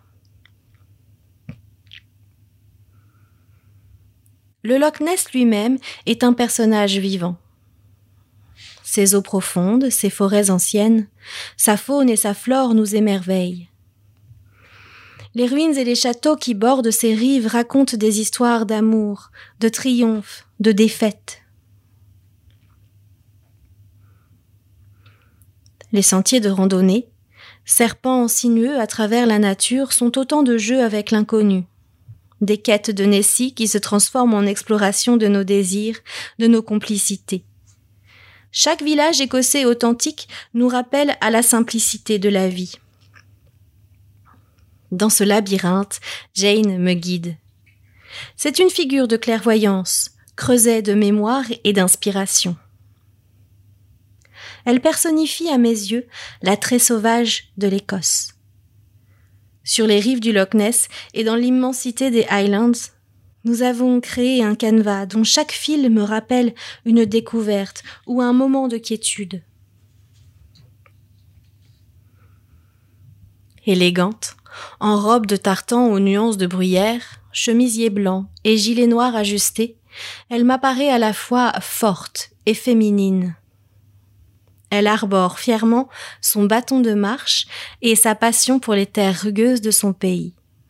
Le Loch Ness lui-même est un personnage vivant. Ses eaux profondes, ses forêts anciennes, sa faune et sa flore nous émerveillent. Les ruines et les châteaux qui bordent ses rives racontent des histoires d'amour, de triomphe, de défaite. Les sentiers de randonnée, serpents sinueux à travers la nature, sont autant de jeux avec l'inconnu. Des quêtes de Nessie qui se transforment en exploration de nos désirs, de nos complicités. Chaque village écossais authentique nous rappelle à la simplicité de la vie. Dans ce labyrinthe, Jane me guide. C'est une figure de clairvoyance, creuset de mémoire et d'inspiration. Elle personnifie à mes yeux l'attrait sauvage de l'Écosse. Sur les rives du Loch Ness et dans l'immensité des Highlands, nous avons créé un canevas dont chaque fil me rappelle une découverte ou un moment de quiétude. Élégante, en robe de tartan aux nuances de bruyère, chemisier blanc et gilet noir ajusté, elle m'apparaît à la fois forte et féminine. Elle arbore fièrement son bâton de marche et sa passion pour les terres rugueuses de son pays.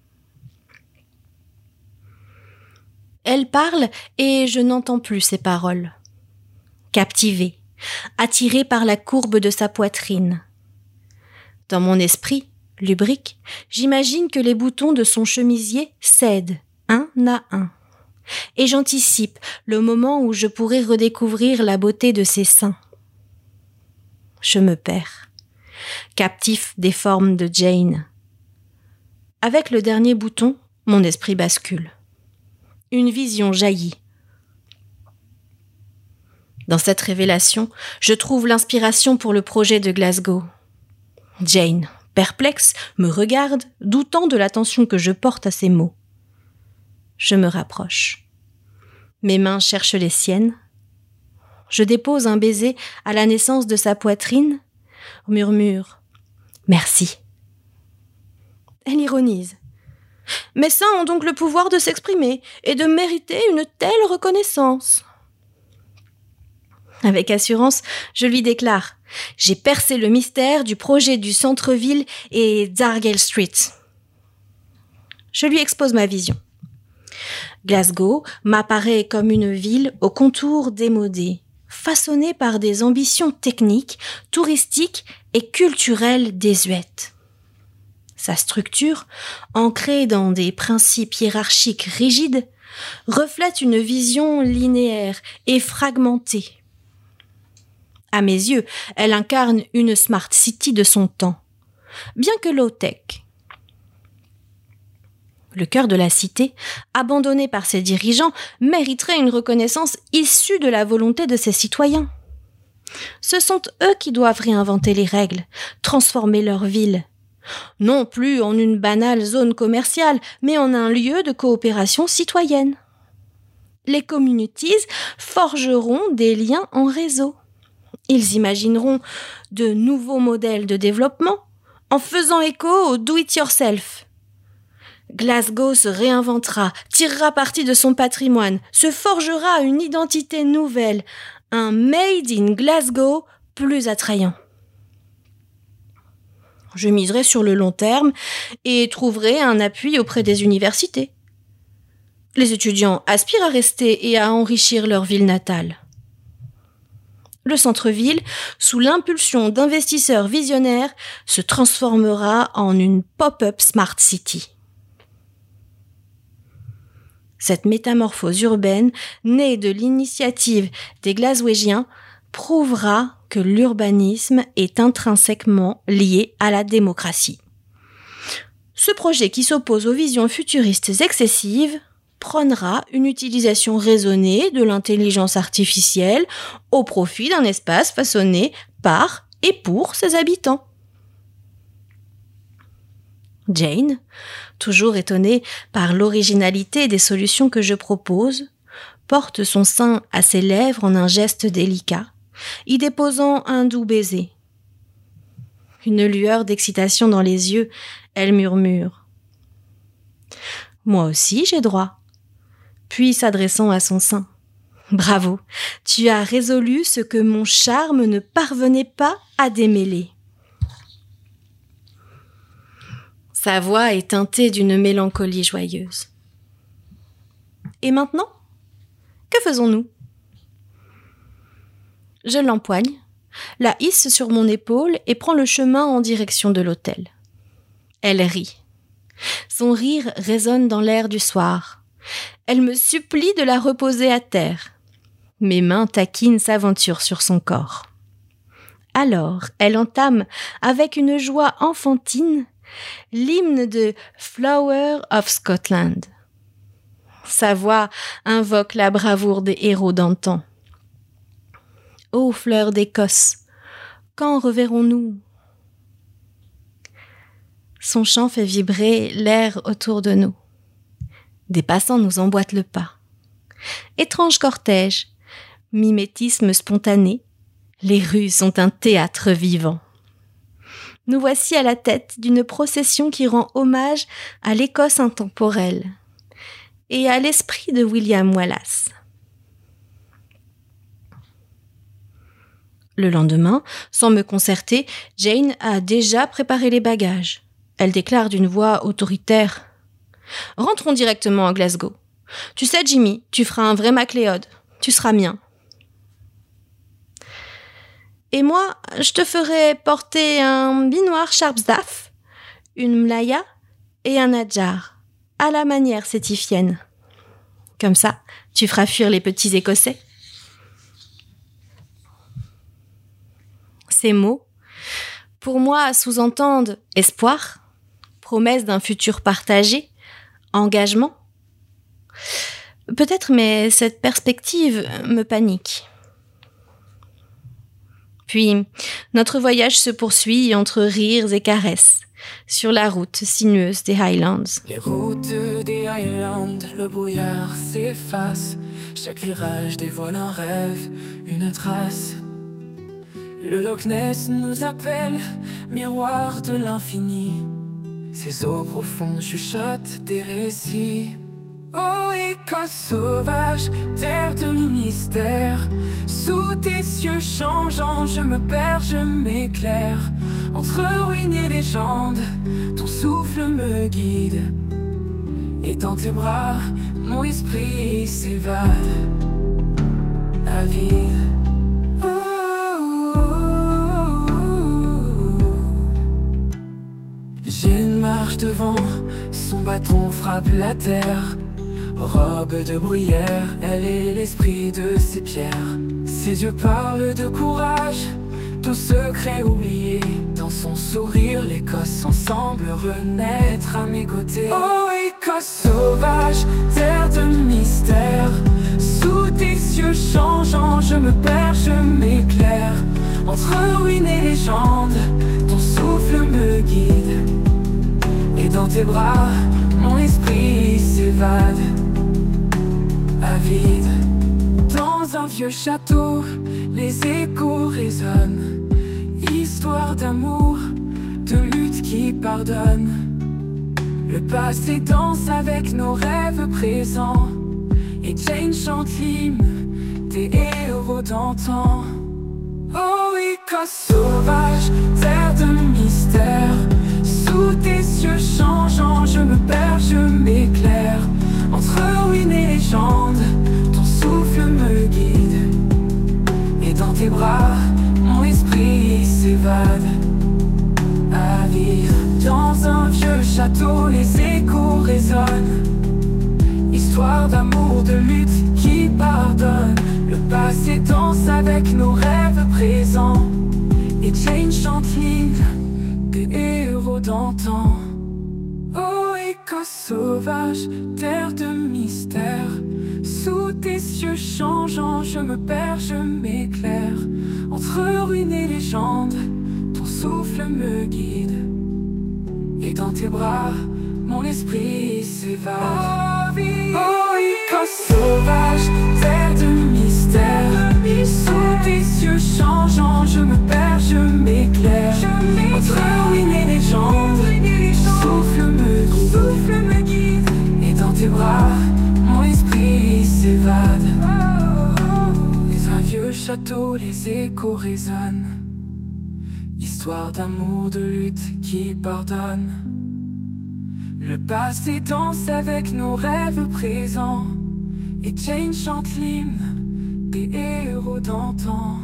Elle parle et je n'entends plus ses paroles. Captivée, attirée par la courbe de sa poitrine. Dans mon esprit, lubrique, j'imagine que les boutons de son chemisier cèdent, un à un. Et j'anticipe le moment où je pourrai redécouvrir la beauté de ses seins. Je me perds, captif des formes de Jane. Avec le dernier bouton, mon esprit bascule. Une vision jaillit. Dans cette révélation, je trouve l'inspiration pour le projet de Glasgow. Jane, perplexe, me regarde, doutant de l'attention que je porte à ses mots. Je me rapproche. Mes mains cherchent les siennes. Je dépose un baiser à la naissance de sa poitrine, murmure « Merci ». Elle ironise. « Mes seins ont donc le pouvoir de s'exprimer et de mériter une telle reconnaissance. » Avec assurance, je lui déclare « J'ai percé le mystère du projet du centre-ville et d'Argyle Street. » Je lui expose ma vision. Glasgow m'apparaît comme une ville aux contours démodés, façonnée par des ambitions techniques, touristiques et culturelles désuètes. Sa structure, ancrée dans des principes hiérarchiques rigides, reflète une vision linéaire et fragmentée. À mes yeux, elle incarne une smart city de son temps, bien que low-tech. Le cœur de la cité, abandonné par ses dirigeants, mériterait une reconnaissance issue de la volonté de ses citoyens. Ce sont eux qui doivent réinventer les règles, transformer leur ville. Non plus en une banale zone commerciale, mais en un lieu de coopération citoyenne. Les communities forgeront des liens en réseau. Ils imagineront de nouveaux modèles de développement en faisant écho au do-it-yourself. Glasgow se réinventera, tirera parti de son patrimoine, se forgera une identité nouvelle, un Made in Glasgow plus attrayant. Je miserai sur le long terme et trouverai un appui auprès des universités. Les étudiants aspirent à rester et à enrichir leur ville natale. Le centre-ville, sous l'impulsion d'investisseurs visionnaires, se transformera en une pop-up smart city. Cette métamorphose urbaine, née de l'initiative des Glaswegiens, prouvera que l'urbanisme est intrinsèquement lié à la démocratie. Ce projet qui s'oppose aux visions futuristes excessives prônera une utilisation raisonnée de l'intelligence artificielle au profit d'un espace façonné par et pour ses habitants. Jane, toujours étonnée par l'originalité des solutions que je propose, porte son sein à ses lèvres en un geste délicat, y déposant un doux baiser. Une lueur d'excitation dans les yeux, elle murmure. « Moi aussi j'ai droit. » Puis s'adressant à son sein. « Bravo, tu as résolu ce que mon charme ne parvenait pas à démêler. » Sa voix est teintée d'une mélancolie joyeuse. « Et maintenant, que faisons-nous » Je l'empoigne, la hisse sur mon épaule et prends le chemin en direction de l'hôtel. Elle rit. Son rire résonne dans l'air du soir. Elle me supplie de la reposer à terre. Mes mains taquines s'aventurent sur son corps. Alors, elle entame, avec une joie enfantine, l'hymne de Flower of Scotland. Sa voix invoque la bravoure des héros d'antan. Ô fleurs d'Écosse, quand reverrons-nous ? Son chant fait vibrer l'air autour de nous. Des passants nous emboîtent le pas. Étrange cortège, mimétisme spontané, les rues sont un théâtre vivant. Nous voici à la tête d'une procession qui rend hommage à l'Écosse intemporelle et à l'esprit de William Wallace. Le lendemain, sans me concerter, Jane a déjà préparé les bagages. Elle déclare d'une voix autoritaire « Rentrons directement à Glasgow. Tu sais, Jimmy, tu feras un vrai MacLeod. Tu seras mien. Et moi, je te ferai porter un binoir Sharpstaff, une mlaya et un adjar, à la manière sétifienne. Comme ça, tu feras fuir les petits Écossais. » Ces mots, pour moi, sous-entendent espoir, promesse d'un futur partagé, engagement. Peut-être, mais cette perspective me panique. Puis, notre voyage se poursuit entre rires et caresses, sur la route sinueuse des Highlands. Les routes des Highlands, le brouillard s'efface. Chaque virage dévoile un rêve, une trace. Le Loch Ness nous appelle, miroir de l'infini. Ces eaux profondes chuchotent des récits. Oh, Écosse sauvage, terre de mystère. Sous tes cieux changeants, je me perds, je m'éclaire. Entre ruines et légendes, ton souffle me guide. Et dans tes bras, mon esprit s'évade, avide. Jane marche devant, son bâton frappe la terre. Robe de bruyère, elle est l'esprit de ses pierres. Ses yeux parlent de courage, tout secret oublié. Dans son sourire, l'Écosse ensemble renaître à mes côtés. Oh, Écosse sauvage, terre de mystère. Sous tes yeux changeants, je me perds, je m'éclaire. Entre ruines et légendes, ton souffle me guide. Et dans tes bras, mon esprit s'évade, avide. Dans un vieux château, les échos résonnent. Histoire d'amour, de lutte qui pardonne. Le passé danse avec nos rêves présents. Et Jane chante l'hymne des héros d'antan. Oh, Écosse sauvage, terre de mystère. Sous tes yeux changeants, je me perds, je m'éclaire. Entre ruines et légendes, ton souffle me guide. Et dans tes bras, mon esprit s'évade, avide. Dans un vieux château, les échos résonnent. Histoire d'amour, de lutte qui pardonne. Le passé danse avec nos rêves présents. Et Jane chante l'hymne des héros d'antan. Écosse sauvage, terre de mystère. Sous tes yeux changeants, je me perds, je m'éclaire. Entre ruines et légendes, ton souffle me guide. Et dans tes bras, mon esprit s'évade. Oh, Écosse sauvage, terre de mystère. Sous tes yeux changeants, je me perds, je m'éclaire. Entre ruines et légendes, souffle me, souffle me guide. Et dans tes bras, mon esprit s'évade. Dans un vieux château, les échos résonnent. Histoire d'amour, de lutte qui pardonne. Le passé danse avec nos rêves présents. Et Jane chante l'hymne des héros d'antan.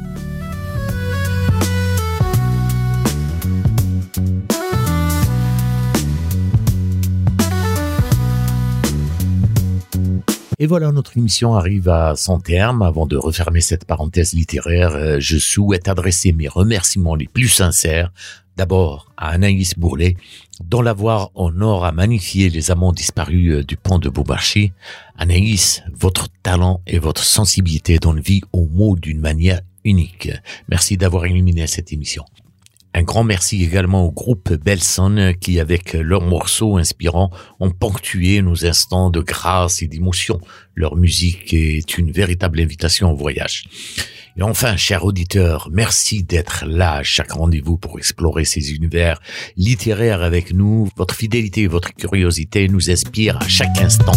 Et voilà, notre émission arrive à son terme. Avant de refermer cette parenthèse littéraire, je souhaite adresser mes remerciements les plus sincères. D'abord à Anaïs Bourlet, dont la voix en or a magnifié les amants disparus du pont de Beaumarchais. Anaïs, votre talent et votre sensibilité donnent vie aux mots d'une manière unique. Merci d'avoir illuminé cette émission. Un grand merci également au groupe Belson qui, avec leurs morceaux inspirants, ont ponctué nos instants de grâce et d'émotion. Leur musique est une véritable invitation au voyage. Et enfin, chers auditeurs, merci d'être là à chaque rendez-vous pour explorer ces univers littéraires avec nous. Votre fidélité et votre curiosité nous inspirent à chaque instant.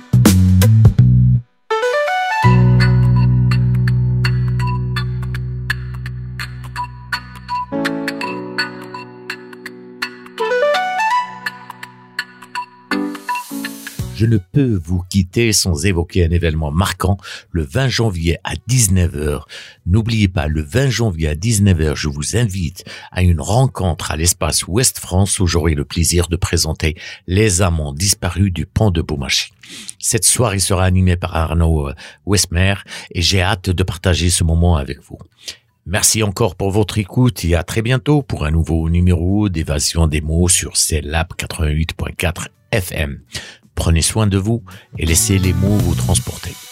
Je ne peux vous quitter sans évoquer un événement marquant le vingt janvier à dix-neuf heures. N'oubliez pas, le vingt janvier à dix-neuf heures, je vous invite à une rencontre à l'espace Ouest France où j'aurai le plaisir de présenter les amants disparus du pont de Beaumarchais. Cette soirée sera animée par Arnaud Westmer et j'ai hâte de partager ce moment avec vous. Merci encore pour votre écoute et à très bientôt pour un nouveau numéro d'Évasion des mots sur CELAB quatre-vingt-huit point quatre F M. Prenez soin de vous et laissez les mots vous transporter.